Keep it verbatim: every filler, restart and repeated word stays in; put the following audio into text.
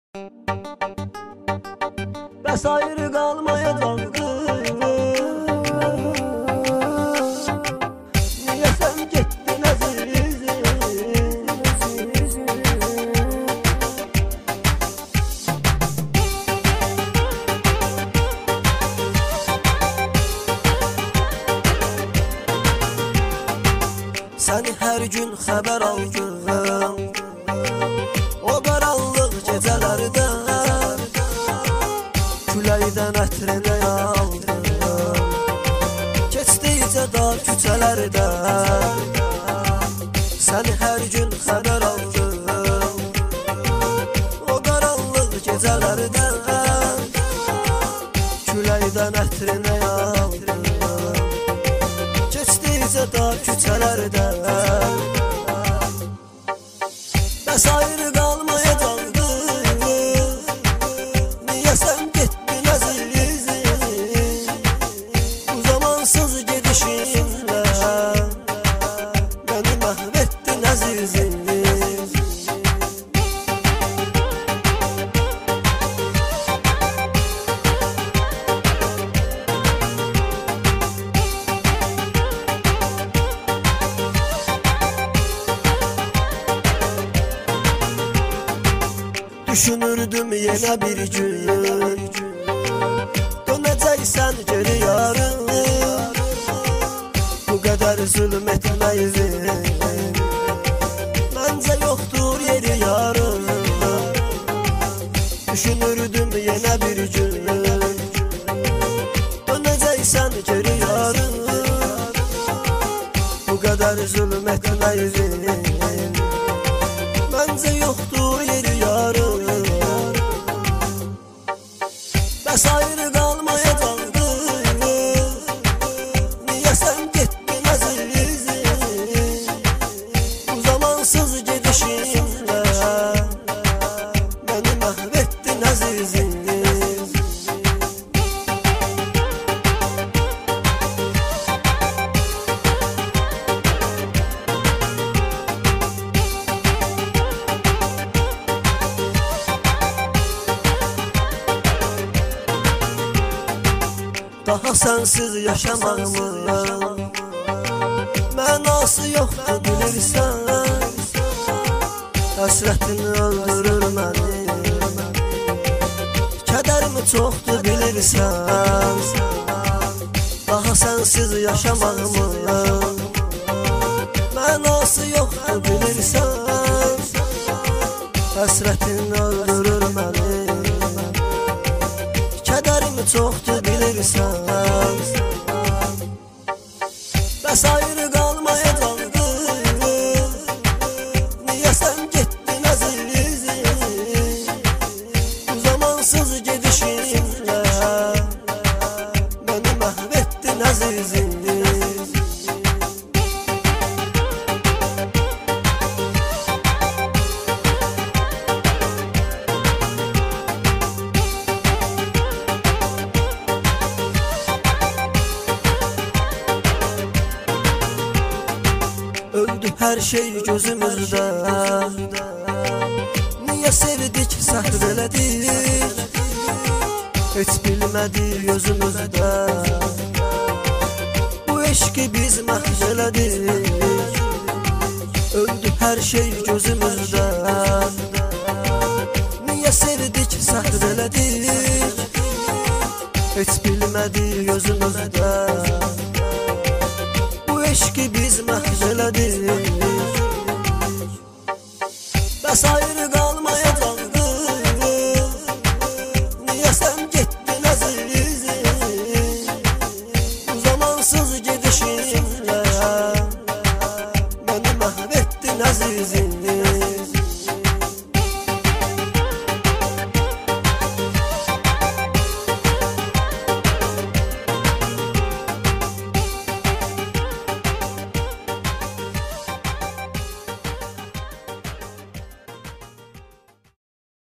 Bəs ayrı qalmayacaqdı. Niyə sən getdin əzizim? Səni hər gün xəbər aldım, o qaranlıq gecələrdə küləkdən ətrini aldım. Keçdikcə dar küçələrdə səni hər gün xəbər aldım, o qaranlıq gecələrdə küləkdən ətrini aldım. Keçdikcə dar küçələrdə bəs ayrı qalmayacaqdı. Niyə sən getdin əzizim? Bu zamansız gedişinlə məni məhv etdin əzizim. Düşünürdüm yenə bir gün dönəcəksən geri yarın. Bu qədər zülm etməyizin məncə yoxdur yeri yarın. Düşünürdüm yenə bir gün dönəcəksən geri yarın. Bu qədər zülm etməyizin məncə yoxdur yeri yarın. Bəs ayrı qalmayacaqdı. Niyə sən getdin əzizim? Bu zamansız gedişinlə məni məhv etdin əzizim. Daha sənsiz yaşamağımın mənası yoxdur bilirsən. Həsrətin öldürür məni, kədərimi çoxdur bilirsən. Daha sənsiz yaşamağımın mənası yoxdur bilirsən. Həsrətin öldürür məni, kədərimi çoxdur bilirsən. Bəs ayrı qalmayacaqdı. Niyə sən getdin əzizim? Bu zamansız gedişinlə məni məhv etdin əzizim. Öldü hər şey gözümüzdə. Niyə sevdik, səhv elədik, heç bilmədik özümüzdə. Bu eşqi biz məhv elədik. Öldü hər şey gözümüzdə. Niyə sevdik, səhv elədik, heç bilmədik özümüzdə. Bu eşqi biz məhv elədik.